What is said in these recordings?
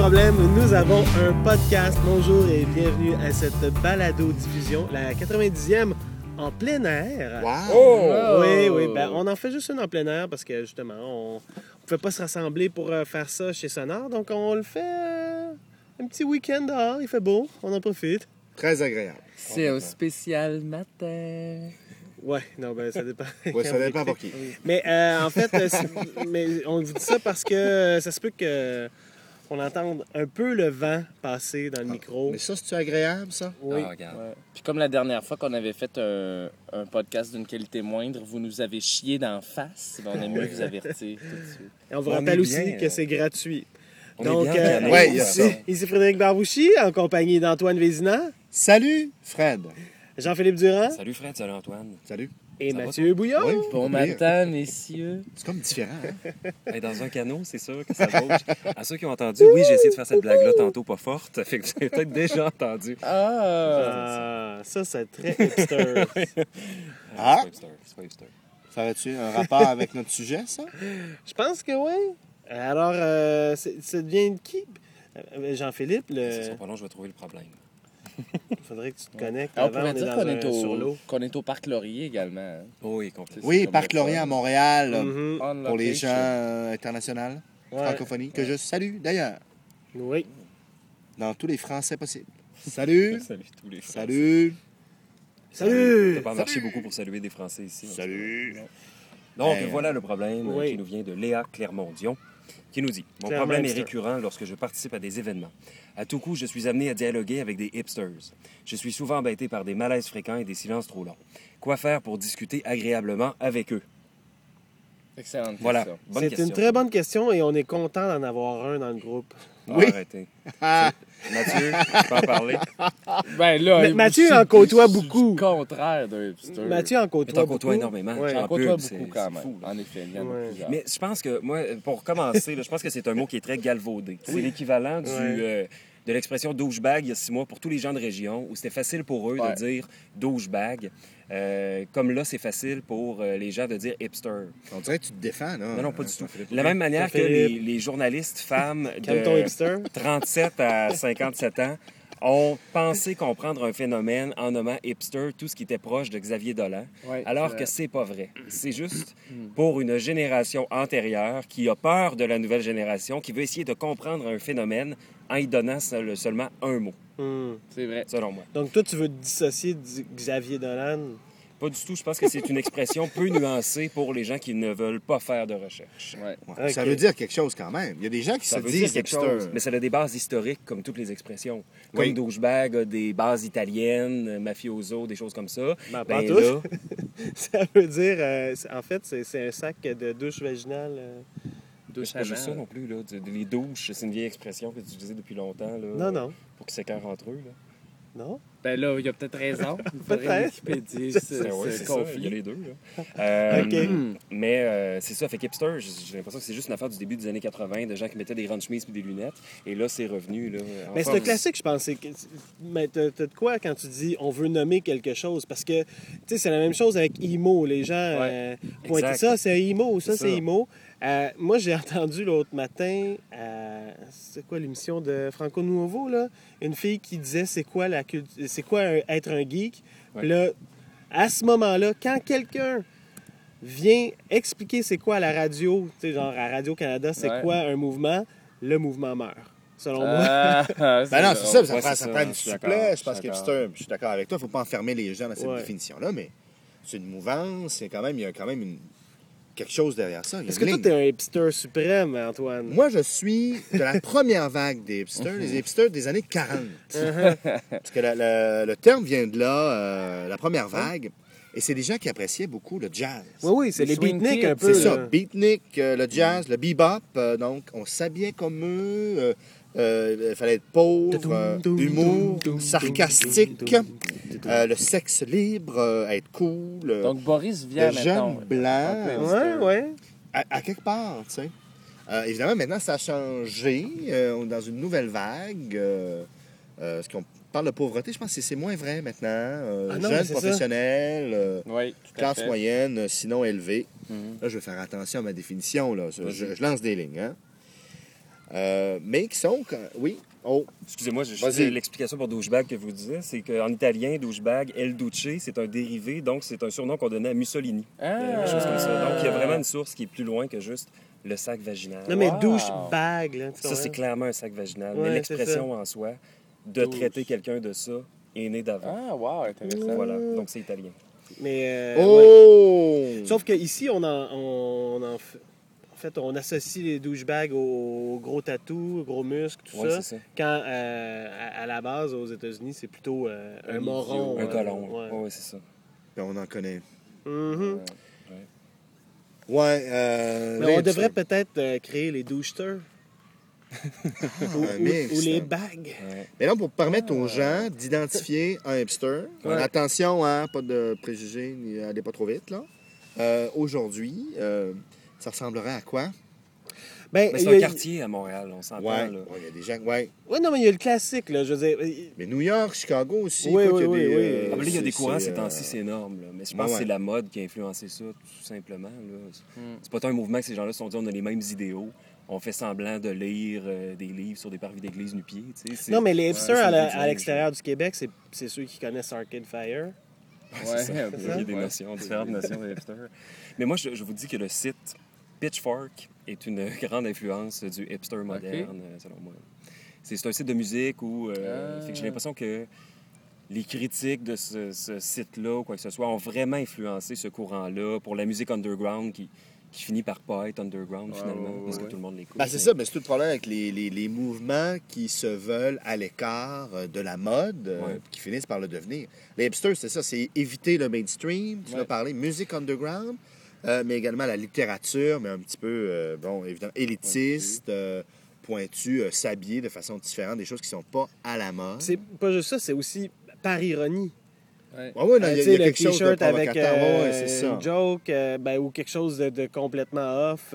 problème, nous avons un podcast. Bonjour et bienvenue à cette balado-diffusion, la 90e en plein air. Wow! Oh! Oui, ben, on en fait juste une en plein air parce que justement, on ne pouvait pas se rassembler pour faire ça chez Sonore, donc on le fait un petit week-end dehors, il fait beau, on en profite. Très agréable. C'est un spécial matin. Ouais, non, ben ça dépend. Oui, ça dépend pour qui. Mais en fait, mais on vous dit ça parce que ça se peut que on entende un peu le vent passer dans le micro. Mais ça, c'est-tu agréable, ça? Oui. Ah, regarde. Ouais. Puis comme la dernière fois qu'on avait fait un podcast d'une qualité moindre, vous nous avez chié d'en face. Ben, on aime mieux vous avertir tout de suite. Et on vous On rappelle est aussi bien, que c'est gratuit. On Donc, est bien bien ouais, il y a ici, ça. ici Frédéric Barbouchi, en compagnie d'Antoine Vézina, Salut, Fred. Jean-Philippe Durand Salut Fred, salut Antoine. Salut. et Ça va, Mathieu Bouillon. Oui. Bon matin, messieurs. C'est comme différent, hein? Hey, dans un canot, c'est sûr que ça bouge. À ceux qui ont entendu, oui, j'ai essayé de faire cette blague-là tantôt, pas forte. Fait que vous avez peut-être déjà entendu. Ah, ça, c'est très hipster. Ah! C'est pas hipster. Ça aurait-tu un rapport avec notre sujet, ça? Je pense que oui. Alors, ça devient de qui? Jean-Philippe, Ce sera pas long, je vais trouver le problème. il faudrait que tu te connectes. On Avant, pourrait est dire dans sur l'eau. qu'on est au Parc Laurier également. Hein. Oh, oui, complètement. Oui, comme Parc le Laurier fun. à Montréal, Mhm. On pour les location. gens internationaux, Ouais. francophonie, que je salue d'ailleurs, Oui. dans tous les français possibles. Salut! Salut tous les Français. Salut! Salut! T'as pas marché beaucoup pour saluer des Français ici. Salut! Donc, Hey, voilà le problème oui. qui nous vient de Léa Clermont-Dion, qui nous dit « Mon Clairement problème est hipster. récurrent lorsque je participe à des événements. À tout coup, je suis amené à dialoguer avec des hipsters. Je suis souvent embêté par des malaises fréquents et des silences trop longs. Quoi faire pour discuter agréablement avec eux? Excellente Voilà, question. bonne C'est question. une très bonne question et on est content d'en avoir un dans le groupe. Ah, Oui. arrêtez. Ah! Mathieu, tu peux en parler? Ben là, Mais Mathieu je en suis- côtoie je suis beaucoup. du contraire d'un hipster. Mathieu en Mais côtoie t'en beaucoup. côtoies énormément. Ouais. J'en En côtoie pub, beaucoup c'est quand même. fou, là. En effet, il y en a Ouais. plusieurs. Mais je pense que, moi, pour commencer, là, je pense que c'est un mot qui est très galvaudé. C'est l'équivalent de l'expression douchebag il y a 6 mois pour tous les gens de région, où c'était facile pour eux Ouais. de dire douchebag. Comme là, c'est facile pour les gens de dire hipster. On dirait que tu te défends, là. Non, non, pas du tout. Jean-Philippe. De la même manière que Jean-Philippe. les journalistes femmes Calme ton de hipster. 37 à 57 ans ont pensé comprendre un phénomène en nommant hipster tout ce qui était proche de Xavier Dolan, Ouais, alors que c'est pas vrai. C'est juste pour une génération antérieure qui a peur de la nouvelle génération, qui veut essayer de comprendre un phénomène en y donnant seulement un mot, C'est vrai. selon moi. Donc, toi, tu veux te dissocier de Xavier Dolan? Pas du tout. Je pense que c'est une expression peu nuancée pour les gens qui ne veulent pas faire de recherche. Ouais. Ouais, ça Ok. veut dire quelque chose quand même. Il y a des gens qui Ça se veut dire disent quelque hipsters. chose, mais ça a des bases historiques, comme toutes les expressions. Comme Oui. douchebag a des bases italiennes, mafioso, des choses comme ça. Ben, pas Ben toutes. là, Ça veut dire, en fait, c'est un sac de douche vaginale. c'est pas juste ça non plus. Là. Les douches, c'est une vieille expression que tu utilisais depuis longtemps. Là, Non, non. Pour qu'ils s'écœurent entre eux. Là. Non? Ben là, il y a peut-être raison. Il faudrait Peut-être. Wikipédier Ben ouais, ce c'est ça, il y a conflit. les deux. Là. OK. Mais c'est ça, fait qu'hipster, j'ai l'impression que c'est juste une affaire du début des années 80, de gens qui mettaient des grandes chemises et des lunettes. Et là, c'est revenu. Là, Mais c'est un classique, je pense. Mais t'as de quoi quand tu dis on veut nommer quelque chose? Parce que, tu sais, c'est la même chose avec IMO. Les gens pointent exact. ça, c'est IMO, ça, C'est c'est ça. IMO. Moi, j'ai entendu l'autre matin, c'est quoi l'émission de Franco Nuovo, là? Une fille qui disait c'est quoi être un geek. Ouais. Puis là, à ce moment-là, quand quelqu'un vient expliquer c'est quoi à la radio, tu sais, genre à Radio-Canada, c'est Ouais. quoi un mouvement, le mouvement meurt, selon moi. Ben non, c'est ça, ça Ouais, prend, c'est ça ça, prend je du suis souplesse. d'accord, Je pense je suis qu'hipster, je suis d'accord avec toi, il ne faut pas enfermer les gens dans cette Ouais. définition-là, mais c'est une mouvance, il y a quand même quelque chose derrière ça. Il y a Est-ce que une toi, ligne. t'es un hipster suprême, Antoine? Moi, je suis de la première vague des hipsters, les hipsters des années 40. Parce que le terme vient de là, la première vague, et c'est des gens qui appréciaient beaucoup le jazz. Oui, oui, c'est Les les swing beatniks kids, un peu. C'est ça, là. beatnik, le jazz, le bebop. Donc, on s'habillait comme eux. Il fallait être pauvre, humour, sarcastique, le sexe libre, être cool. Donc, Boris vient le jeune maintenant. blanc. Ouais, ouais. À quelque part, tu sais. Évidemment, maintenant, ça a changé. On est dans une nouvelle vague. Parce qu'on parle de pauvreté, je pense que c'est moins vrai maintenant. Ah non, mais Jeunes c'est professionnels, Oui, tout à classe fait. moyenne, sinon élevée. Mhm. Là, je vais faire attention à ma définition. Là. Je lance des lignes. Hein? Mais qui sont... Oui. Oh. Excusez-moi, Vas-y. l'explication pour douchebag que vous disiez, c'est qu'en italien, douchebag, El Duce, c'est un dérivé, donc c'est un surnom qu'on donnait à Mussolini. Quelque chose comme ça. Donc il y a vraiment une source qui est plus loin que juste le sac vaginal. Non, mais Wow. douchebag, là. tu Ça, c'est comprends? clairement un sac vaginal. Ouais, mais c'est l'expression en soi, de Douche. traiter quelqu'un de ça, est née d'avant. Ah, wow, intéressant. Voilà, donc c'est italien. Mais, ouais. Oh! Sauf qu'ici, on en fait... En fait, on associe les douchebags aux gros tatous, aux gros muscles, tout Oui, ça. c'est ça. Quand, à la base, aux États-Unis, c'est plutôt un moron. Un colon. Ouais. Oui, c'est ça. Puis on en connaît. Mhm. Ouais. Mais les on devrait hipsters. peut-être créer les doucheteurs. Un mix, ou les hein. bags. Ouais. Mais là, pour permettre aux gens d'identifier un hipster, Ouais. attention, hein, pas de préjugés, ni allez pas trop vite, là. Aujourd'hui, ça ressemblerait à quoi? Ben, Mais il c'est y un a- quartier à Montréal, on s'entend. Ouais, Là. il y a des gens... Ouais. Ouais, non, mais il y a le classique, là. Je veux dire, Mais New York, Chicago aussi. Oui, écoute, oui, il y a des, oui, oui. Ah, mais là, il y a des c'est- courants c'est, ces temps-ci, c'est énorme. Là. Mais je pense ouais. que c'est la mode qui a influencé ça, tout simplement. Là. C'est pas tant un mouvement que ces gens-là se sont dit on a les mêmes idéaux. On fait semblant de lire des livres sur des parvis d'église nu-pieds. Tu sais, c'est- Non, mais les hipsters c'est à une vision, l'extérieur du Québec, c'est ceux qui connaissent Arcade Fire. C'est ça. Ouais, Il y a des notions, différentes notions de hipster. Mais moi, je vous dis que le site Pitchfork est une grande influence du hipster moderne, selon moi. C'est un site de musique où fait que j'ai l'impression que les critiques de ce site-là ou quoi que ce soit ont vraiment influencé ce courant-là pour la musique underground qui finit par pas être underground finalement, parce que tout le monde l'écoute. Ben, c'est ça, mais c'est tout le problème avec les mouvements qui se veulent à l'écart de la mode, Ouais. qui finissent par le devenir. Les hipsters, c'est ça, c'est éviter le mainstream, tu Ouais. vas parler musique underground, mais également la littérature, mais un petit peu, bon, évidemment, élitiste, pointu, s'habiller de façon différente, des choses qui sont pas à la mode. C'est pas juste ça, c'est aussi par ironie. Ouais. Ouais, ouais, non, il y Tu a sais, le quelque chose de t-shirt avec provocateur. Ouais, c'est ça. une joke, ou quelque chose de complètement off.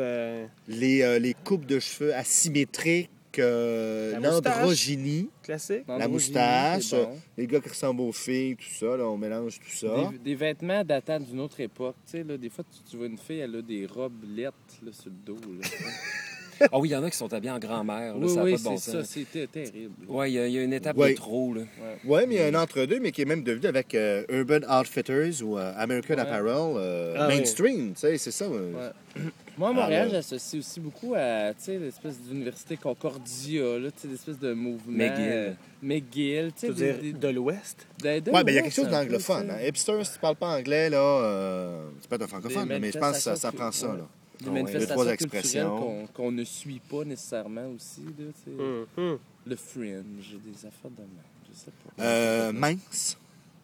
Les coupes de cheveux asymétriques, La moustache. l'androgynie, Classique. la L'androgynie, moustache, c'est bon. les gars qui ressemblent aux filles, tout ça, là, on mélange tout ça. Des vêtements datant d'une autre époque. Tu sais, là, des fois, tu vois une fille, elle a des robes lettres là, sur le dos. Là. Ah oui, il y en a qui sont habillés en grand-mère, là, oui, ça n'a oui, pas de bon c'est ça. sens. C'était terrible. Oui, il y a une étape Ouais. de trop. Là. Oui, mais il y a un entre-deux, mais qui est même devenu avec Urban Outfitters ou American Ouais. Apparel, Ah oui. mainstream, tu sais, c'est ça. Ouais. Moi, à Montréal, là. j'associe aussi beaucoup à tu sais, l'espèce d'université Concordia, là, tu sais, l'espèce de mouvement. McGill. McGill, tu Tu veux sais. dire de l'Ouest? Oui, mais il y a quelque chose d'anglophone. Hein. Hipster, si tu parles pas anglais, là, tu peux être un francophone, Des mais je pense que ça manifestations prend ça. ouais. Là. Des Ah ouais. manifestations Deux, trois culturelles expressions. qu'on ne suit pas nécessairement aussi. Là, tu sais. Mhm. Le fringe, des affaires de même. Je sais pas. Mince.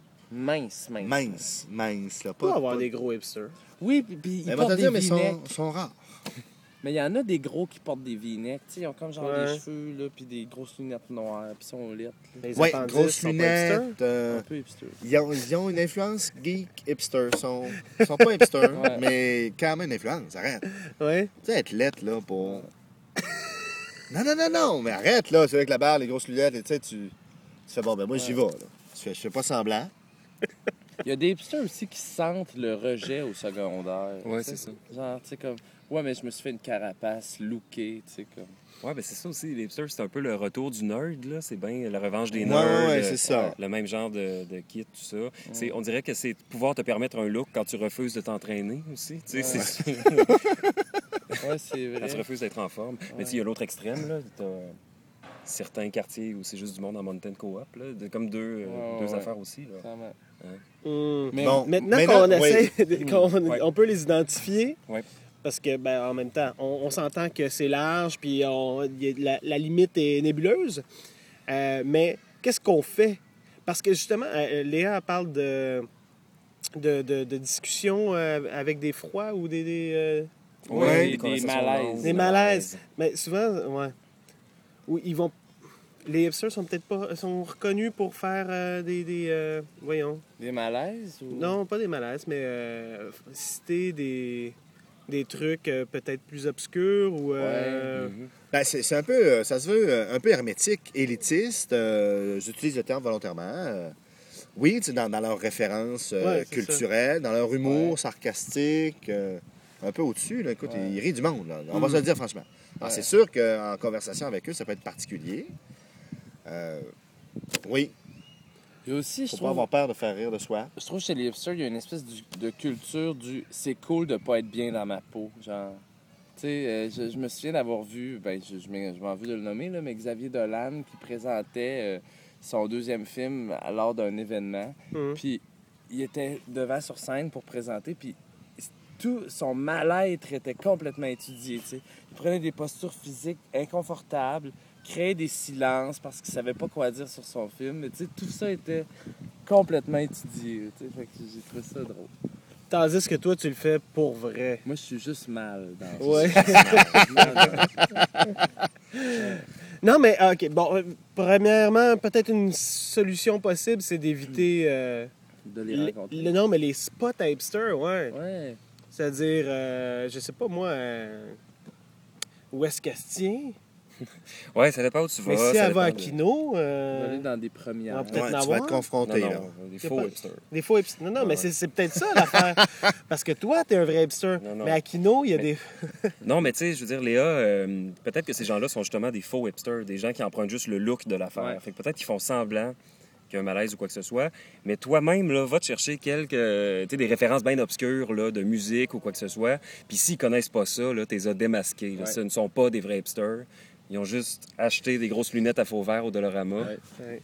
Mince. Là, Il peut avoir pas- des gros hipsters. Oui, puis ils Mais portent te des dire, mais v-necks. sont rares. Mais il y en a des gros qui portent des v-necks. Tu sais, ils ont comme genre Ouais. des cheveux, là, puis des grosses lunettes noires, puis ils sont lettres. là. Les Oui, appendices grosses sont pas hipsters. lunettes. Un peu hipster. Ils ont une influence geek hipster. Ils sont pas hipsters, Ouais. mais quand même une influence. Arrête. Ouais. Tu sais, être lettre, là, pour... Non, mais arrête, là. C'est avec la barre, les grosses lunettes, et tu sais, tu fais, bon, ben moi, j'y vais, là. Je fais pas semblant. Il y a des hipsters aussi qui sentent le rejet au secondaire. Ouais, tu sais. c'est ça. Genre, tu sais, comme, ouais, mais je me suis fait une carapace lookée, tu sais, comme. Ouais, ben c'est ça aussi. Les hipsters, c'est un peu le retour du nerd, là. C'est bien la revanche des Ouais, nerds. ouais, c'est ça. Le même genre de kit, tout ça. On dirait que c'est pouvoir te permettre un look quand tu refuses de t'entraîner aussi. Tu sais, c'est Ouais, c'est vrai. quand tu refuses d'être en forme. Mais tu sais, il y a l'autre extrême, là. T'as certains quartiers où c'est juste du monde en mountain co-op, là. Comme deux ouais. affaires aussi, là. Clairement. Mais Bon, maintenant maintenant, qu'on essaie, Ouais. on peut les identifier, Ouais. parce que ben, en même temps, on s'entend que c'est large, puis la limite est nébuleuse. Mais qu'est-ce qu'on fait? Parce que justement, Léa parle de discussions avec des froids ou des Ouais, des malaises. des malaises. Mais souvent, ouais. Oui, ils vont. Les hipsters sont peut-être pas sont reconnus pour faire voyons. Des malaises ou... Non, pas des malaises, mais citer des trucs peut-être plus obscurs ou. Ben, c'est un peu, ça se veut un peu hermétique, élitiste. J'utilise le terme volontairement. Oui, tu sais, dans leurs références Ouais, c'est culturelles, dans leur humour Ouais. sarcastique. un peu au-dessus. Là. Écoute, il rit du monde. Là. On va se le dire franchement. Alors, c'est sûr qu'en conversation avec eux, ça peut être particulier. Oui, Et aussi, faut pas avoir peur de faire rire de soi. je trouve que chez les hipsters, il y a une espèce de culture du c'est cool de pas être bien dans ma peau. Genre, tu sais, je me souviens d'avoir vu, je m'en veux de le nommer, là, mais Xavier Dolan qui présentait son deuxième film lors d'un événement. Puis il était devant sur scène pour présenter, puis tout son mal-être était complètement étudié. Tu sais. Il prenait des postures physiques inconfortables, créait des silences parce qu'il savait pas quoi dire sur son film. Mais tu sais, tout ça était complètement étudié. Tu sais. Fait que j'ai trouvé ça drôle. Tandis que toi, tu le fais pour vrai. Moi, je suis juste mal dans Ouais. ça. Non, mais OK. Bon, premièrement, peut-être une solution possible, c'est d'éviter... De les rencontrer. non, mais les spots à hipster, ouais. Ouais. C'est-à-dire, je sais pas moi, Ouest Castien. Ouais, ça dépend où tu vas. Mais si ça elle va à dépend de- Kino, On va aller dans des premières. Ah, peut-être Ouais, en tu vas avoir. être confronté. Non, Là. non, des Y a faux pas- hipsters. des faux hipsters. Non, mais Ouais. c'est peut-être ça l'affaire. Parce que toi, t'es un vrai hipster. Non. Mais à Kino, il y a Mais- des... Non, mais tu sais, je veux dire, Léa, peut-être que ces gens-là sont justement des faux hipsters, des gens qui empruntent juste le look de l'affaire. Ouais. Fait que peut-être qu'ils font semblant qu'il y a un malaise ou quoi que ce soit. Mais toi-même, là, va te chercher quelques, tu sais, des références bien obscures là, de musique ou quoi que ce soit. Puis s'ils connaissent pas ça, là, t'es démasqués. Là. Ouais. Ce ne sont pas des vrais hipsters. Ils ont juste acheté des grosses lunettes à faux vert au Dollarama. Ouais.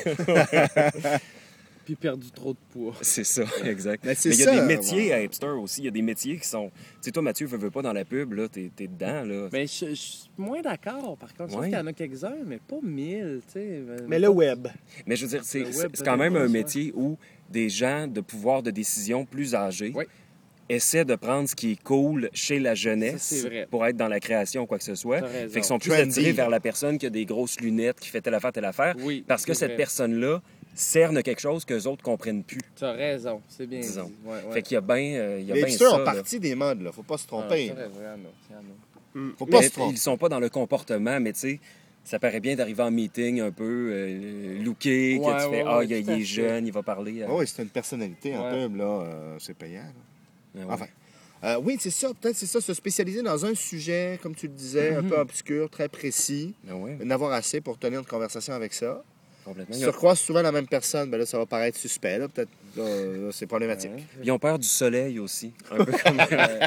Puis perdu trop de poids. C'est ça, exact. Mais c'est Mais il y a ça, des métiers ouais. à hipster aussi. Il y a des métiers qui sont... Tu sais, toi, Mathieu, veux pas dans la pub, là, t'es dedans, là. Mais je suis moins d'accord, par contre. Je trouve Ouais. qu'il y en a quelques-uns, mais pas 1000, tu sais. Mais le web. Mais je veux dire, c'est Le web, c'est peut-être quand même pas, un ça. métier où des gens de pouvoir de décision plus âgés Oui. essaient de prendre ce qui est cool chez la jeunesse Ça, c'est vrai. pour être dans la création ou quoi que ce soit. T'as raison. Fait qu'ils sont plus Trendy. attirés vers la personne qui a des grosses lunettes, qui fait telle affaire, Oui, parce que c'est cette vrai. personne-là cerne quelque chose que les autres comprennent plus. Tu as raison, c'est bien Disons. dit. Ouais, ouais. Fait qu'il y a bien il y a Les bien hipsters ça, ont là. partie des modes. Là. Faut pas se Ah, tromper. t'as raison, il y en a. Faut pas Mais se tromper. ils sont pas dans le comportement, mais tu sais, ça paraît bien d'arriver en meeting un peu looké, que Ouais, tu fais ouais, ah, ouais, il tout à est fait. jeune, il va parler. Ah oui, c'est une personnalité en Ouais. pub, là. C'est payant. Là. Ouais. Enfin. Oui, c'est ça. Peut-être c'est ça, se spécialiser dans un sujet, comme tu le disais, un peu obscur, très précis. Ah ouais, En avoir assez pour tenir une conversation avec ça. complètement. Si tu recroises souvent la même personne, ben là, ça va paraître suspect. Là. Peut-être là, c'est problématique. Ils ont peur du soleil aussi. Un peu comme,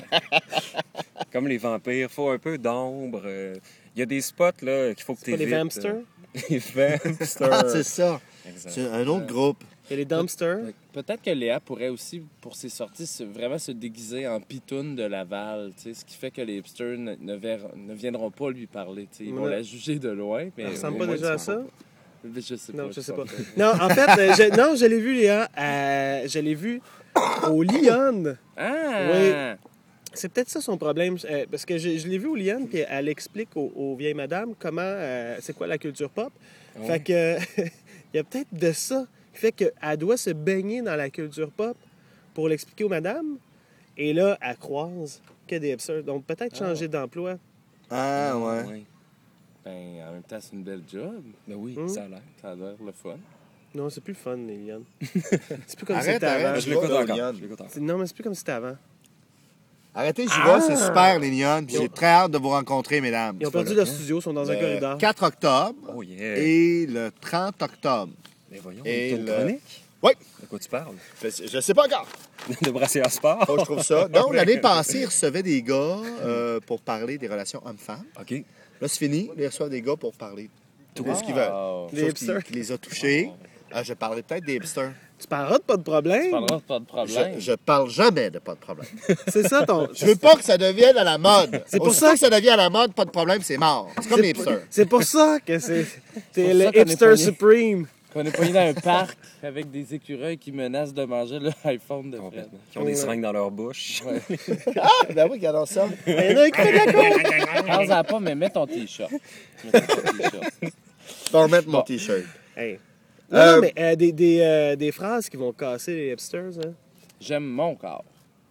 comme les vampires. Faut un peu d'ombre. Il y a des spots là qu'il faut que tu Pas les évites. Vampsters. Les Vampsters. Ah, c'est ça. Exact. C'est un autre groupe. Il y a les Dumpsters. Peut-être que Léa pourrait aussi, pour ses sorties, vraiment se déguiser en pitoune de Laval, tu sais, ce qui fait que les hipsters ne viendront pas lui parler. Tu sais. Ils vont Ouais. la juger de loin. Mais Ça ressemble au pas moins, déjà à tu ça? Mais je sais pas. Non, je sais pas. Non, en fait, je l'ai vu, Léa. Je l'ai vu au Lyon. Ah! C'est peut-être ça son problème. Parce que je l'ai vu au Lyon, puis elle explique aux vieilles madames comment, c'est quoi la culture pop. Ouais. Fait que, il y a peut-être de ça qui fait qu'elle doit se baigner dans la culture pop pour l'expliquer aux madames. Et là, elle croise que des hipsters. Donc, peut-être changer d'emploi. Ah, ouais. Ouais. Ben, en même temps, c'est une belle job. Ben oui, Hmm. ça a l'air. Ça a l'air le fun. Non, c'est plus le fun, les Lyon. C'est plus comme Arrête, c'était avant. arrête. Je l'écoute vais au encore. Lyon. Je l'écoute encore. Non, mais c'est plus comme c'était avant. Arrêtez, j'y vais, c'est super, les Lyonnes. Puis j'ai très hâte de vous rencontrer, mesdames. Ils ont perdu leur studio, ils sont dans un corridor. Le 4 octobre Oh yeah. et le 30 octobre. Mais voyons, Et t'as une le- chronique? Oui. De quoi tu parles? Je sais pas encore. De brasser à sport? Faut que je trouve ça. Non, l'année passée, ils recevaient des gars pour parler des relations hommes-femmes. OK. Là, c'est fini. Ils reçoivent des gars pour parler de tout ce qu'ils veulent. Wow. Les Sauf hipsters. qui les a touchés. Je parlerai peut-être des hipsters. Tu parleras de pas de problème. Tu parleras pas de problème. Je parle jamais de pas de problème. C'est ça ton. Je veux pas que ça devienne à la mode. C'est pour Aussitôt ça que ça devient à la mode, pas de problème, c'est mort. C'est comme les hipsters. C'est pour ça que c'est. T'es pour le ça qu'on est hipster pogné. supreme. Qu'on est pogné dans un parc avec des écureuils qui menacent de manger le iPhone de Fred. Complètement. Qui ont des seringues dans leur bouche. Ah, ben oui, regardons ça. Il y en a un qui fait de la coke. Pense-en pas, mais mets ton T-shirt. Mets ton T-shirt. Je vais remettre mon T-shirt. Hey. Non, mais des phrases qui vont casser les hipsters. Hein. J'aime mon corps.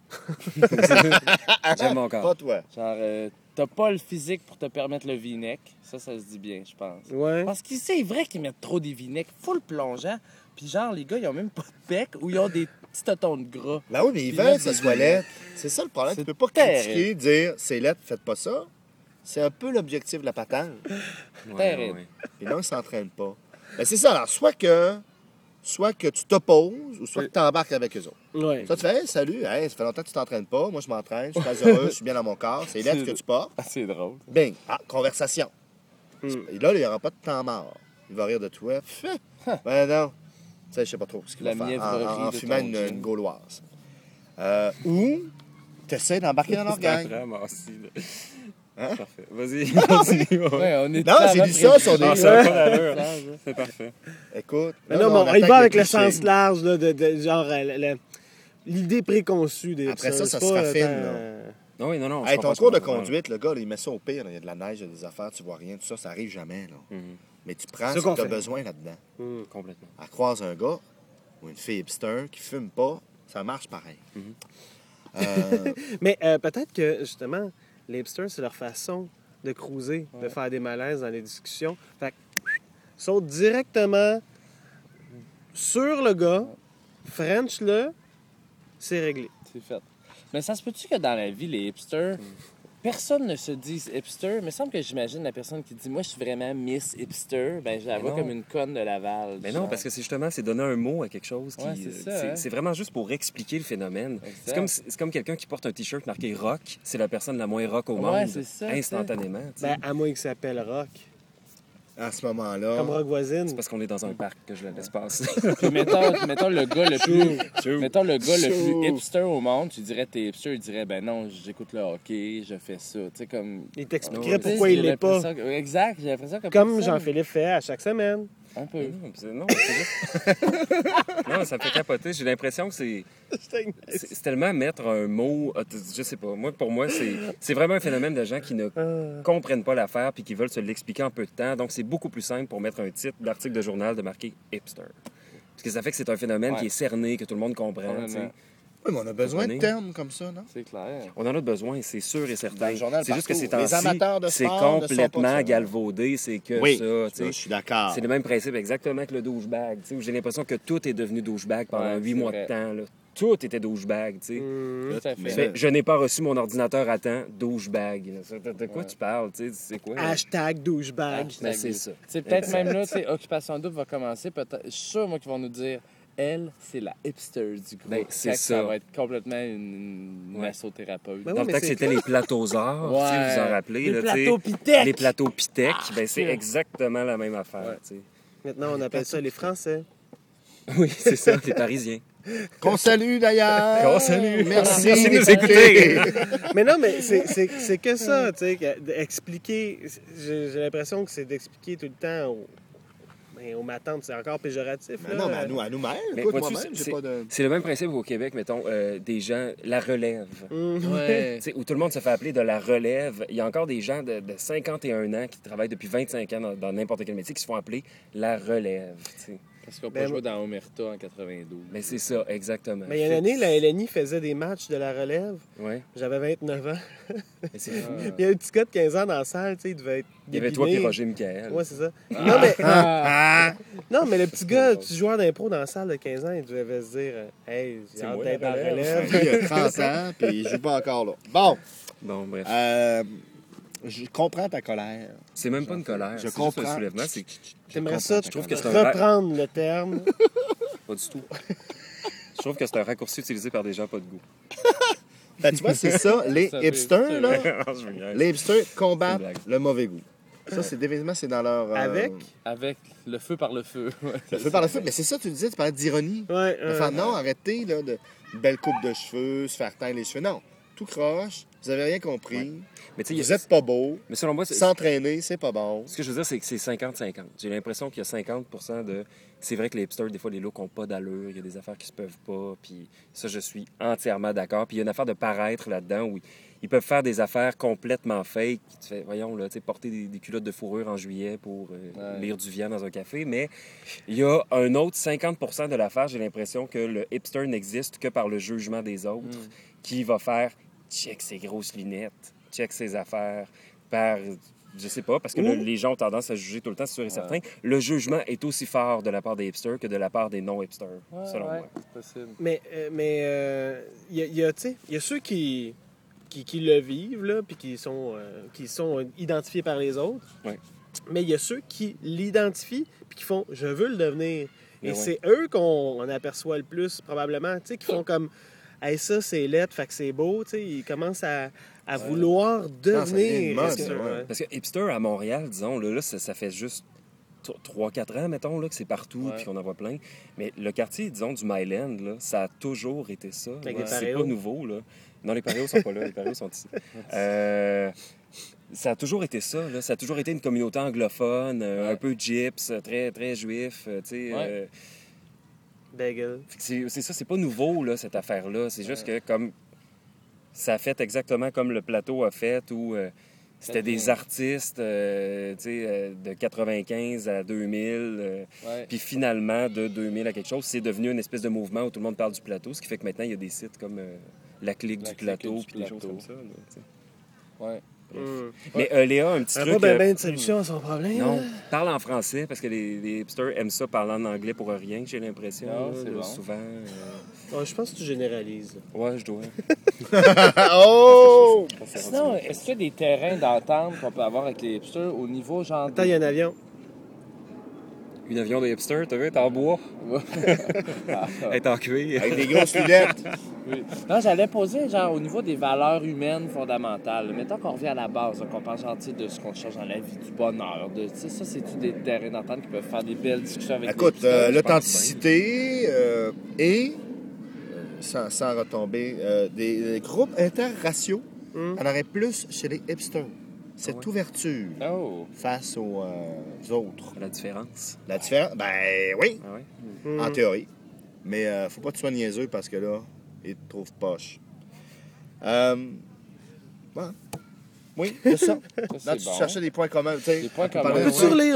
J'aime mon corps. Pas toi. Genre, t'as pas le physique pour te permettre le V-neck. Ça se dit bien, je pense. Ouais. Parce que c'est vrai qu'ils mettent trop des V-necks full plongeants. Puis genre, les gars, ils ont même pas de bec ou ils ont des petits totons de gras. Ben oui, mais ils Puis veulent mettre que ça des soit lunettes. laid. C'est ça le problème. Tu C'est peux pas terrible. critiquer, dire c'est laid, faites pas ça. C'est un peu l'objectif de la patente. Terrible. Et là, ils s'entraînent pas. Ben c'est ça. Alors, soit que tu t'opposes ou soit que tu embarques avec eux autres. Ouais. Ça, tu fais, hey, salut, hey, ça fait longtemps que tu t'entraînes pas. Moi, je m'entraîne, je suis très heureux, je suis bien dans mon corps. C'est laid ce que tu portes. Ah, c'est drôle. Bing. Ah, conversation. Et là, il n'y aura pas de temps mort. Il va rire de toi. Ben non. Tu sais, je sais pas trop ce qu'il va La faire. mièvrerie En de fumant ton une jean. gauloise. Ou tu essaies d'embarquer dans leur gang. Hein? Parfait. Vas-y, continue. Ouais, on est Non, j'ai dit ça sur des- Ah, ça a pas d'allure. C'est parfait. Écoute. Mais là, non, on mais il attaque va avec le cliché. sens large, là, de genre l'idée préconçue des Après ça, c'est ça se pas, raffine, Non, oui, non. Hey, je ton comprends cours de ce que tu veux dire. conduite, le gars, là, il met ça au pire. là. Il y a de la neige, il y a des affaires, tu vois rien, tout ça, ça arrive jamais. Là. Mhm. Mais tu prends C'est ce qu'on que tu as fait. besoin là-dedans. Complètement. Elle croise un gars ou une fille hipster qui fume pas, ça marche pareil. Mais peut-être que, justement, les hipsters, c'est leur façon de cruiser, de faire des malaises dans les discussions. Fait que, saute directement sur le gars, French-le, c'est réglé. C'est fait. Mais ça se peut-tu que dans la vie, les hipsters, personne ne se dise hipster? Mais il me semble que j'imagine la personne qui dit « Moi, je suis vraiment Miss Hipster », ben je la vois non. comme une conne de Laval. Mais non, genre. parce que c'est justement, c'est donner un mot à quelque chose qui. Ouais, c'est ça, hein. C'est vraiment juste pour expliquer le phénomène. Exact. C'est comme quelqu'un qui porte un t-shirt marqué rock, c'est la personne la moins rock au Ouais, monde. c'est ça, instantanément. tu sais. Ben, à moins qu'il s'appelle Rock. À ce moment-là, Comme Rock voisine. C'est parce qu'on est dans un parc que je la laisse passer. Puis mettons le gars le plus... mettons le gars le plus hipster au monde, tu dirais t'es hipster, il dirait « Ben non, j'écoute le hockey, je fais ça. » Tu sais, comme... Il Ouais, t'expliquerait Tu sais, pourquoi il j'ai l'est pas. l'impression que- Exact, j'ai l'impression que... Comme personne- Jean-Philippe fait à chaque semaine. Un peu. Non, c'est juste. Non, ça me fait capoter. J'ai l'impression que c'est tellement mettre un mot. Je sais pas. Moi, pour moi, c'est vraiment un phénomène de gens qui ne comprennent pas l'affaire puis qui veulent se l'expliquer en peu de temps. Donc, c'est beaucoup plus simple pour mettre un titre d'article de journal de marquer hipster. Parce que ça fait que c'est un phénomène qui est cerné, que tout le monde comprend. tu sais. oui, mais on a besoin de Comprenez? termes comme ça, non? C'est clair. On en a besoin, c'est sûr et certain. Dans le journal C'est juste que partout. c'est Les amateurs de c'est sport ne sont pas complètement ça. galvaudé, c'est que Oui, ça. tu sais. je suis d'accord. C'est le même principe exactement que le douchebag. tu sais, où j'ai l'impression que tout est devenu douchebag pendant Ouais, 8 c'est mois vrai. de temps. Là. Tout était douchebag. tu sais. Tout à Mais- fait. Je n'ai pas reçu mon ordinateur à temps, douchebag. De quoi tu parles? tu sais, C'est quoi? Hashtag douchebag. Ben, c'est ça. C'est peut-être même là, tu sais, Occupation Double va commencer. Peut-être, je suis sûr, moi, qu'ils vont nous dire, elle, c'est la hipster du groupe. Ben, c'est Fait que ça ça. va être complètement une massothérapeute. Ben Dans oui, le mais temps que c'est c'était les platosaures, tu sais, Ouais. vous en rappelez? Les là, tu sais, plateaux Pitec. Les plateaux Pitec, ben, c'est sûr. exactement la même affaire. Ouais. tu sais. Maintenant, on appelle ça les Français. Oui, c'est ça, les Parisiens. Qu'on salue d'ailleurs. Qu'on salue. Merci, Merci de nous d'écouter. Mais non, mais c'est que ça, tu sais, d'expliquer. J'ai l'impression que c'est d'expliquer tout le temps aux matantes, c'est encore péjoratif. Mais là. non, mais à nous-mêmes. Mais Écoute, vois-tu, moi-même, j'ai pas de... C'est le même principe au Québec, mettons, des gens, la relève. Ouais. Tu sais, où tout le monde se fait appeler de la relève. Il y a encore des gens de 51 ans qui travaillent depuis 25 ans dans n'importe quel métier qui se font appeler la relève. tu sais. Parce qu'on Ben, peut jouer dans Omerta en 92. Mais c'est ça, exactement. Mais il y a une année, la LNI faisait des matchs de la relève. Ouais. J'avais 29 ans. Mais c'est fou. Puis il y a un petit gars de 15 ans dans la salle, tu sais, il devait être. Il y avait toi et débiné. Roger Michael. Ouais, c'est ça. Non, mais, Ah! non, mais le petit gars, petit joueur d'impro dans la salle de 15 ans, il devait se dire Hey, j'ai C'est hâte moi, d'être la en relève. relève. Il a 30 ans, puis il joue pas encore là. Bon, Bon, bref. je comprends ta colère. C'est même pas une colère. Je c'est juste comprends. un soulèvement. C'est J'aimerais ça, Je trouve que c'est un reprendre le terme. pas du tout. Je trouve que c'est un raccourci utilisé par des gens pas de goût. Ben, tu vois, c'est ça, les Ça hipsters, fait- là. Je veux dire. Les hipsters C'est une combattent blague. le mauvais goût. Ça, c'est définitivement, c'est dans leur... Avec Avec le feu par le feu. Ouais. Le feu par le feu. Mais c'est ça, tu disais, tu parlais d'ironie. Ouais. Enfin, non, arrêtez, là, de belle coupe de cheveux, se faire teindre les cheveux. Non, tout croche, vous avez rien compris. Mais tu sais, Vous êtes pas beau. mais selon moi, S'entraîner, c'est pas bon. ce que je veux dire, c'est que c'est 50-50. J'ai l'impression qu'il y a 50 de... C'est vrai que les hipsters, des fois, les looks n'ont pas d'allure. Il y a des affaires qui se peuvent pas. Puis ça, je suis entièrement d'accord. Puis il y a une affaire de paraître là-dedans où ils peuvent faire des affaires complètement fake. Tu fais, voyons, là, tu sais, porter des culottes de fourrure en juillet pour lire du Vian dans un café. Mais il y a un autre 50 de l'affaire, j'ai l'impression que le hipster n'existe que par le jugement des autres, qui va faire check ses grosses lunettes, check ses affaires, par Je sais pas, parce que là, les gens ont tendance à juger tout le temps, c'est sûr et certain. Le jugement est aussi fort de la part des hipsters que de la part des non-hipsters, selon moi. C'est possible. Mais il y a ceux qui le vivent, là, puis qui sont identifiés par les autres. Ouais. Mais il y a ceux qui l'identifient, puis qui font « je veux le devenir ». Et Ouais. c'est eux qu'on aperçoit le plus, probablement, tu sais, qui font comme « hey, ça, c'est lettre, fait que c'est beau », tu sais, ils commencent à vouloir devient devenir une mode, hipster, ouais. ouais. Parce que hipster à Montréal, disons, là ça fait juste 3-4 ans, mettons, là, que c'est partout puis qu'on en voit plein. Mais le quartier, disons, du Myland, là, ça a toujours été ça. Avec les C'est paréos. pas nouveau, là. Non, les paréos sont pas là. Les paréos sont ici. Ça a toujours été ça, là. Ça a toujours été une communauté anglophone, un peu gyps, très, très juif, tu sais. Ouais. Bagel. C'est ça, c'est pas nouveau, là, cette affaire-là. C'est juste que, comme ça a fait exactement comme le plateau a fait, où c'était des artistes tu sais, de 95 à 2000. Puis finalement, de 2000 à quelque chose, c'est devenu une espèce de mouvement où tout le monde parle du plateau, ce qui fait que maintenant, il y a des sites comme La Clique du Plateau, puis des choses comme ça. Là, tu sais. Ouais. Mais Léa, un petit Ça truc... va ben de solution à son problème. non, là. parle en français, parce que les hipsters aiment ça parler en anglais pour rien, j'ai l'impression. Non, là, c'est bon. Souvent... Ouais, je pense que tu généralises. Ouais, je dois. Oh! Sinon, est-ce qu'il y a des terrains d'entente qu'on peut avoir avec les hipsters au niveau genre... Attends, il y a un avion. Une avion de hipster, t'as vu, elle est en bois, elle est en cuir. Avec des grosses lunettes. Oui. Non, j'allais poser, genre, au niveau des valeurs humaines fondamentales. Mettons qu'on revient à la base, là, qu'on parle, genre, tu sais, de ce qu'on cherche dans la vie, du bonheur, de, tu sais, ça, c'est-tu des terrains d'entente qui peuvent faire des belles discussions avec Écoute, les hipsters? l'authenticité et, sans retomber, des groupes interraciaux, on aurait plus chez les hipsters. Cette ouverture Oh! face aux autres. La différence. La différence, ben oui, Ah ouais? en théorie. Mais faut pas que tu sois niaiseux parce que là, ils te trouvent poche. Ouais. Oui, c'est ça. Là, c'est tu bon. cherchais des points communs. Tu sais, Des points on peut communs. parler de Peux-tu ça. relire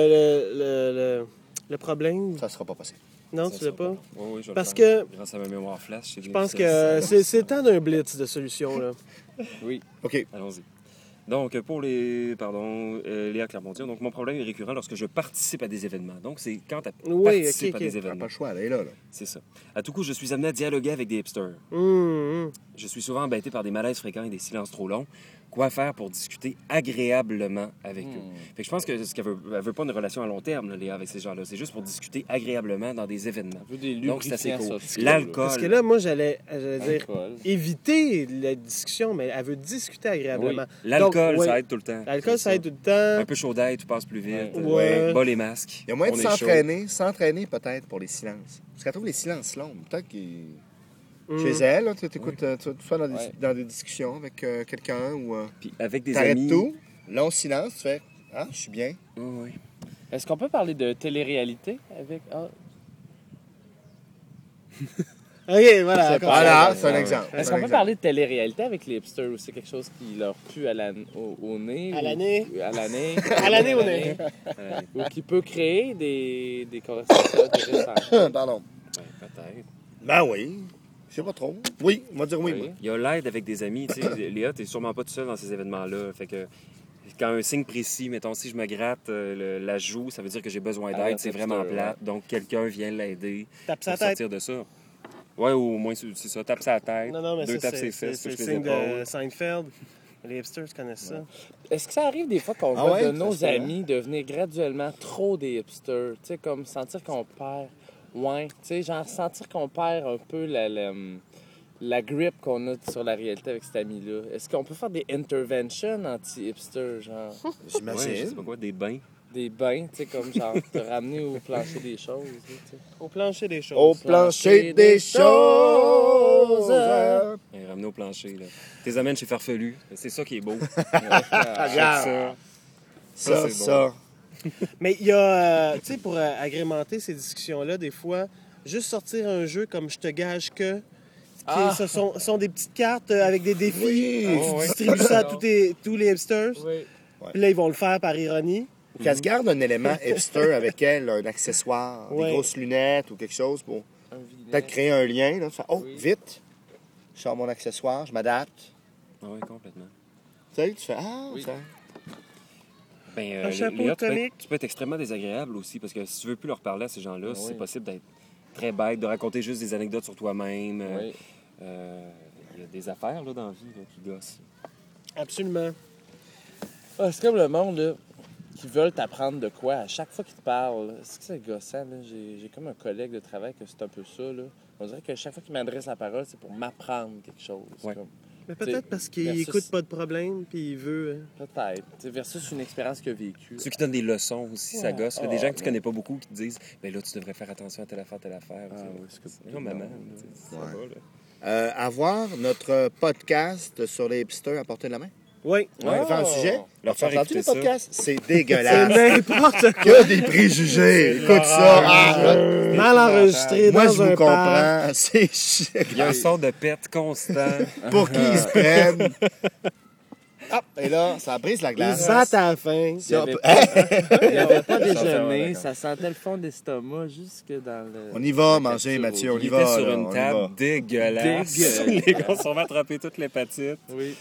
le problème? Ça sera pas possible. Non, Ça tu l'as sera pas? bon. Oui, oui, je vais Parce le faire. que Grâce à ma mémoire flash, je pense que c'est le temps d'un blitz de solutions, là. Oui. OK. Allons-y. Donc, pour Léa Clermontier, donc mon problème est récurrent lorsque je participe à des événements. Donc, c'est quand tu Oui, participes ok, à ok. des T'as événements. pas le choix, elle est là. C'est ça. À tout coup, je suis amené à dialoguer avec des hipsters. Je suis souvent embêté par des malaises fréquents et des silences trop longs. Quoi faire pour discuter agréablement avec eux? Fait que je pense que ce qu'elle veut pas une relation à long terme, là, Léa, avec ces gens-là. C'est juste pour discuter agréablement dans des événements. On veut des Donc, c'est assez lubrifiants cool. sociaux, L'alcool. Parce que là, moi, j'allais dire Alcool. éviter la discussion, mais elle veut discuter agréablement. L'alcool, Donc, ouais, ça aide tout le temps. L'alcool, C'est ça aide tout le temps. Un peu chaud d'ail, tu passes plus vite. Ouais. Bas les masques. Il y a moyen On de est chaud. s'entraîner peut-être pour les silences. Parce qu'elle trouve les silences longs. Peut-être qu'il... Chez elle, là, tu écoutes soit dans des discussions avec quelqu'un ou Puis avec des t'arrêtes amis. tout, long silence, tu fais « Ah, je suis bien. Oui, oui. Est-ce qu'on peut parler de télé-réalité avec... Ah, OK, voilà. C'est d'accord. pas- Voilà, c'est un ouais. exemple. Est-ce qu'on peut parler de télé-réalité avec les hipsters ou c'est quelque chose qui leur pue au nez? À l'année. À l'année. À l'année au nez. Ou qui peut créer des conversations intéressantes. Pardon. Ouais, peut-être. Ben oui. Je sais pas trop. Oui, on va dire oui. Oui. moi. Il y a l'aide avec des amis. Tu sais, Léa, t'es sûrement pas tout seul dans ces événements-là. Fait que quand un signe précis, mettons, si je me gratte la joue, ça veut dire que j'ai besoin d'aide. Alerte C'est vraiment hipster, plate. Donc, quelqu'un vient l'aider Tape pour sa tête. sortir de ça. Ouais, au moins, c'est ça. Tape sa tête. Non, mais deux ça, tapes c'est ses fesses, c'est le touche les signe de épaules. Seinfeld. Les hipsters connaissent ça. Est-ce que ça arrive des fois qu'on Ah voit ouais, de ça nos se fait, amis devenir graduellement trop des hipsters? Tu sais, comme sentir qu'on perd... Ouais, tu sais, genre sentir qu'on perd un peu la grip qu'on a sur la réalité avec cet ami-là. Est-ce qu'on peut faire des interventions anti-hipster, genre Ouais, je sais J'imagine. pas quoi, des bains. des bains, tu sais, comme genre te ramener au plancher des choses, tu sais. Au plancher des choses. Au plancher des choses. Ouais, ramener au plancher. Là. T'es amènes chez Farfelu. C'est ça qui est beau. Regarde. Ça, c'est ça. Mais il y a, tu sais, pour agrémenter ces discussions-là, des fois, juste sortir un jeu comme Je te gage que. Ce sont des petites cartes avec des défis. Oui. Tu distribues ça à tous les hipsters. Oui. Puis là, ils vont le faire par ironie. Ou qu'elle se garde un élément hipster avec elle, un accessoire, Ouais. des grosses lunettes ou quelque chose pour Un vinaigre. peut-être créer un lien. Là. Faire, oh, Oui. vite, je sors mon accessoire, je m'adapte. Ah oui, complètement. Tu sais, tu fais, ah, Oui. ça. Un chapeau Léa, comique. tu peux être extrêmement désagréable aussi, parce que si tu veux plus leur parler à ces gens-là, Ah oui. c'est possible d'être très bête, de raconter juste des anecdotes sur toi-même. Oui. Il y a des affaires là, dans la vie là, qui gossent. Absolument. Ah, c'est comme le monde, là, qui veulent t'apprendre de quoi à chaque fois qu'ils te parlent. Là. C'est que c'est gossant, là. J'ai comme un collègue de travail que c'est un peu ça, là. On dirait que chaque fois qu'il m'adresse la parole, c'est pour m'apprendre quelque chose. Ouais. Comme... Mais peut-être parce qu'il versus- écoute pas de problème, puis il veut... Peut-être. T'sais, versus une expérience qu'il a vécue. Ceux qui donnent des leçons aussi, ça Ouais. gosse. Là, des gens que tu ouais. connais pas beaucoup qui te disent ben là, tu devrais faire attention à telle affaire, telle affaire. Ah, tu sais. oui, c'est comme... Non, maman, ça Ouais. va, là. Avoir notre podcast sur les hipsters à portée de la main. Oui. On va faire un sujet. Leur Tu faire as entendu écouter le ça. podcast? C'est C'est dégueulasse. n'importe quoi. Que des préjugés. Écoute ça. Ah, Mal enregistré moi, dans je un vous parc. comprends. C'est chiant. Il y a un son de pète constant. Pour qui ils se prennent. Hop, et là, ça brise la Ils glace. se battent à la fin. Si on peut- Il n'y avait pas Ça, déjeuner, d'accord. ça sentait le fond d'estomac jusque dans le... On y va la manger, capsule. Mathieu. On Il y était va. sur là, une on y table va. dégueulasse. Dégueulasse. Les gars sont attrapés toute l'hépatite. Oui,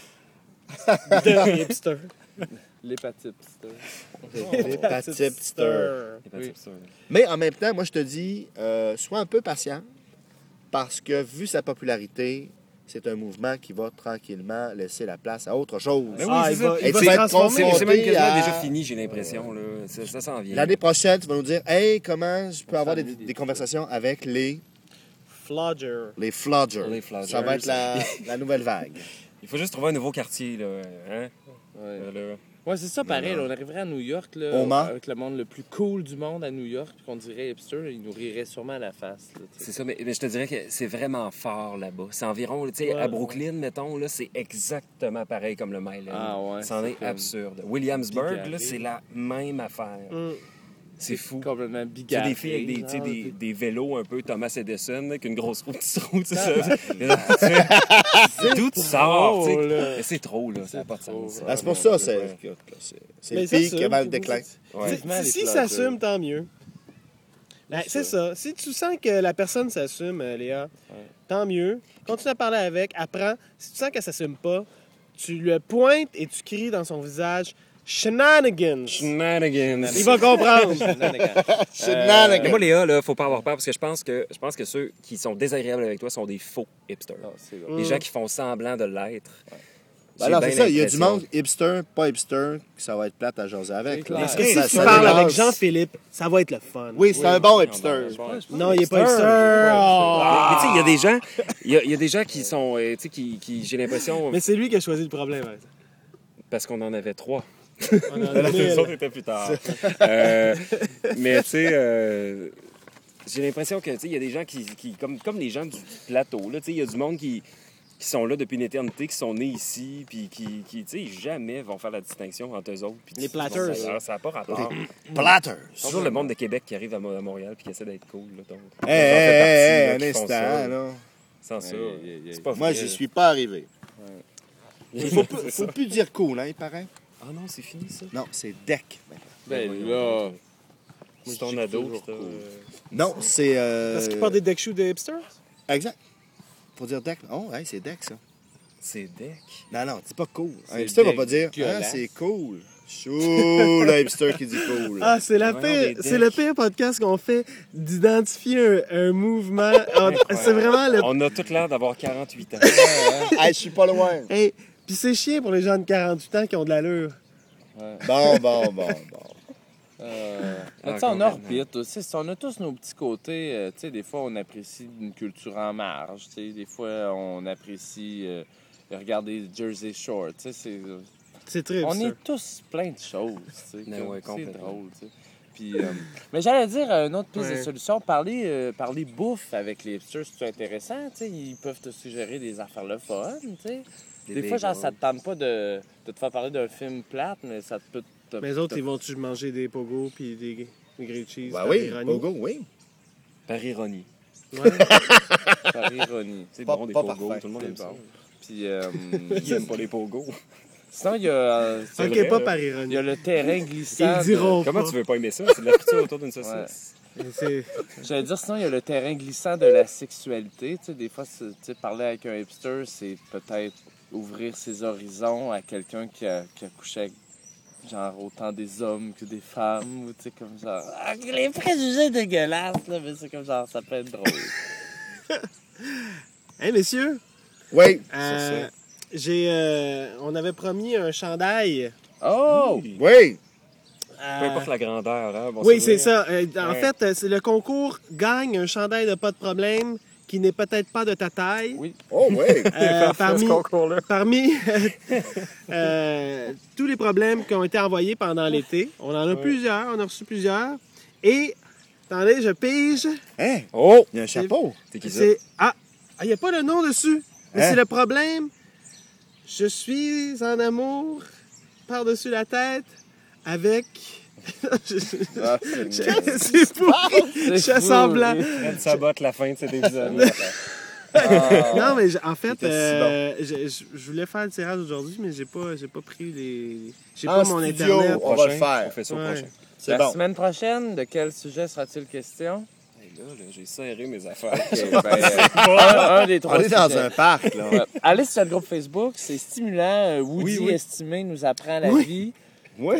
De hipster. l'hépatite. Les patites hipsters. L'hépatite, ça. Mais en même temps, moi, je te dis, sois un peu patient parce que, vu sa popularité, c'est un mouvement qui va tranquillement laisser la place à autre chose. Mais oui, Ah, c'est il ça. va, Et il va tu se vas être transformer. confronté C'est même quasiment à- déjà fini, j'ai l'impression. Là. Ça s'en vient. L'année prochaine, tu vas nous dire, hey, comment je peux On avoir s'ennuie des des conversations avec les Flodger. Floggers. Les Floggers. Ça va être la nouvelle vague. Il faut juste trouver un nouveau quartier. Là. Hein? Ouais. Là. Ouais, c'est ça, pareil. là, on arriverait à New York, là, On ment. avec le monde le plus cool du monde à New York, puis qu'on dirait hipster, il nous rirait sûrement à la face. Là, tu sais. C'est ça, mais je te dirais que c'est vraiment fort là-bas. C'est environ, tu sais, Ouais, à Brooklyn, mettons, là, c'est exactement pareil comme le Mile End. Ah ouais, C'en c'est est comme absurde. Williamsburg, bigarré. là, c'est la même affaire. Mm. C'est fou. Complètement Tu sais, bigarré. des filles avec des, tu sais, genre, des vélos un peu Thomas Edison, là, avec une grosse roue, petite roue, tu sais, ça. D'où tu sors, tu sais. trop, là. Mais c'est trop, là. Ça n'a C'est pas de trop, sens. là. Ben, c'est pour ça, Ouais. c'est Mais le ça, pic c'est avant le ça, déclin. Ouais. Vivement les Si Floggers. s'assume, tant mieux. Ben, c'est ça. Si tu sens que la personne s'assume, Léa, tant mieux. Continue à parler avec, apprends. Si tu sens qu'elle s'assume pas, tu le pointes et tu cries dans son visage « Shenanigans ». Shenanigans. Il va comprendre. Shenanigans. Mais moi, Léa, là, faut pas avoir peur parce que je pense que ceux qui sont désagréables avec toi sont des faux hipsters. Ah, c'est vrai. Les gens qui font semblant de l'être. Ben alors, J'ai c'est bien ça, il y a du l'impression. monde hipster, pas hipster, que ça va être plate à jaser avec. C'est clair. là. Est-ce Et si Ça- tu ça parles dérange. avec Jean-Philippe, ça va être le fun. Oui, c'est un bon hipster. Non, il n'est pas hipster. Mais tu sais, il y a Oh. des gens, il y a des gens qui sont, tu sais, qui j'ai l'impression, Mais c'est lui qui a choisi le problème. hein. parce qu'on en avait 3. On en a Les mille. autres étaient plus tard. Mais tu sais, j'ai l'impression que, tu sais, il y a des gens qui comme les gens du plateau, là, tu sais, il y a du monde qui sont là depuis une éternité, qui sont nés ici, puis qui tu sais, jamais vont faire la distinction entre eux autres. Puis Les platters. Ça n'a pas rapport. Platters. C'est toujours le monde de Québec qui arrive à Montréal puis qui essaie d'être cool. Là, donc, Hé, j'en fais partie, hé, là, un qui font ça, instant, là. là. Sans ça, Yeah. c'est pas Moi, vrai. j'y suis pas arrivé. Il faut C'est ça. plus dire cool, hein, il paraît. Ah non, c'est fini ça. Non, c'est deck. Ben là, C'est ton je dis ado toujours qui t'a- cool. Non, c'est... Parce qu'il porte des deck shoes de hipsters? Exact. Faut dire deck. Oh, ouais, c'est deck, ça. C'est deck. Non, non, c'est pas cool. Un C'est hipster va pas dire, dégueulasse. ah, c'est cool. Chou, le hipster qui dit cool. Ah, c'est la Voyons, pire, des c'est le decks. pire podcast qu'on fait d'identifier un mouvement. C'est vraiment le. On a tout l'air d'avoir 48 ans. Hey, je suis pas loin. Hey, puis c'est chiant pour les gens de 48 ans qui ont de l'allure. Bon. Mais tu sais, on orbite aussi. On a tous nos petits côtés. Tu sais, des fois, on apprécie une culture en marge. Tu sais, des fois, on apprécie regarder Jersey Shore. Tu sais, C'est très on ça. est tous plein de choses. Tu sais, Mais comme, ouais, c'est complètement. drôle. Tu sais. Puis, mais j'allais dire une autre piste Ouais. de solution. Parler bouffe avec les hipsters, c'est intéressant. Tu sais, ils peuvent te suggérer des affaires le fun. Tu sais. Des fois, genre, ça te tente pas de te faire parler d'un film plate, mais ça peut te. Mais les autres, ils vont-tu manger des pogos puis des grilled cheese? Bah par oui, ironie? Pogo, oui. Par ironie. Ouais. Par ironie. C'est Pas- bon, des pas pogos, parfait. tout le monde aime C'est ça. bon. Puis, Qui aime pas les pogos? sinon, il y a, C'est Ok, vrai, pas là. par il ironie. y a le terrain glissant. Ils le diront Comment pas. tu veux pas aimer ça? C'est de la friture autour d'une saucisse. Mais c'est- J'allais dire, sinon, il y a le terrain glissant de la sexualité. Tu sais, des fois, tu sais, parler avec un hipster, c'est peut-être ouvrir ses horizons à quelqu'un qui a couché avec genre autant des hommes que des femmes, ou tu sais, comme genre, les préjugés dégueulasses, là, mais c'est comme genre, ça peut être drôle. Hey, messieurs, Oui. on avait promis un chandail. Oh! Oui. Peu importe la grandeur. Hein, bon, Oui, c'est ça. En Ouais. fait, c'est le concours gagne un chandail de pas de problème qui n'est peut-être pas de ta taille. Oui. Oh, oui. Parmi ce concours-là. parmi tous les problèmes qui ont été envoyés pendant l'été, on en a plusieurs, on a reçu plusieurs. Et, attendez, je pige. Hein? Oh! Il y a un chapeau. C'est qui ça? C'est il n'y a pas le nom dessus. Mais Hein? c'est le problème. Je suis en amour par-dessus la tête avec. Ah, C'est pourri. Je fais semblant. Elle sabote la fin de cet épisode. Non, mais en fait, C'était je voulais faire le tirage aujourd'hui, mais j'ai pas pris les. J'ai En pas mon studio. Internet. On va le faire. On fait ça au Ouais. prochain. C'est La bon. semaine prochaine, de quel sujet sera-t-il question? Hey, là, j'ai serré mes affaires. Ok, ben, un des trois On est dans sujets. un parc, là. Ouais. Allez sur notre groupe Facebook, c'est stimulant. Woody Oui, oui. estimé nous apprend la Oui. vie. Oui.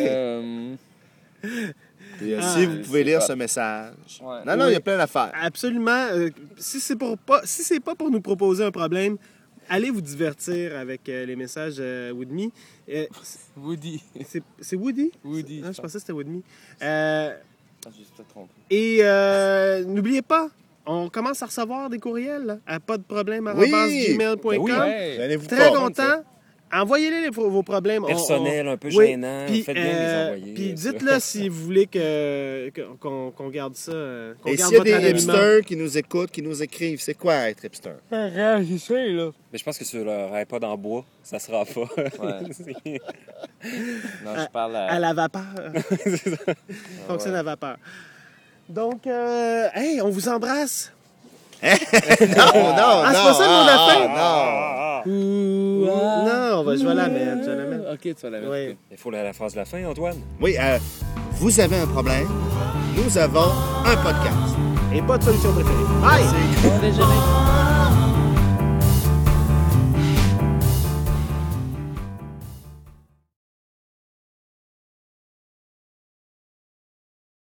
Et, si vous pouvez lire ce message. Ouais. Non, non, il y a plein d'affaires. Absolument. Si c'est pas pour nous proposer un problème, allez vous divertir avec les messages With Me. Woody. C'est Woody? Woody. Ah, je pensais que c'était With Me. Je me suis peut-être trompé. Et n'oubliez pas, on commence à recevoir des courriels là, à pas de problème Oui. @gmail.com. Oui. Ouais. Gênez-vous Très pas. content. Envoyez-les vos problèmes. Personnel, un peu oui, gênant. puis, Faites bien de les envoyer. Puis ça. dites-le si vous voulez qu'on garde ça. Qu'on Et garde s'il y a votre des anonymat. hipsters qui nous écoutent, qui nous écrivent, c'est quoi être hipster? Réagissez, là. Mais je pense que sur leur iPod en bois, ça sera pas. Ouais. Non, je parle À la vapeur. Fonctionne à vapeur. Donc, hey, on vous embrasse. Non, non, c'est pas ça le mot de la fin? non. Non, je vais la mettre. Ok, tu vas la mettre. Oui. ok. Il faut la phrase de la fin, Antoine. Oui, vous avez un problème. Nous avons un podcast. Et pas de solution préférée. Bye! Bon déjeuner.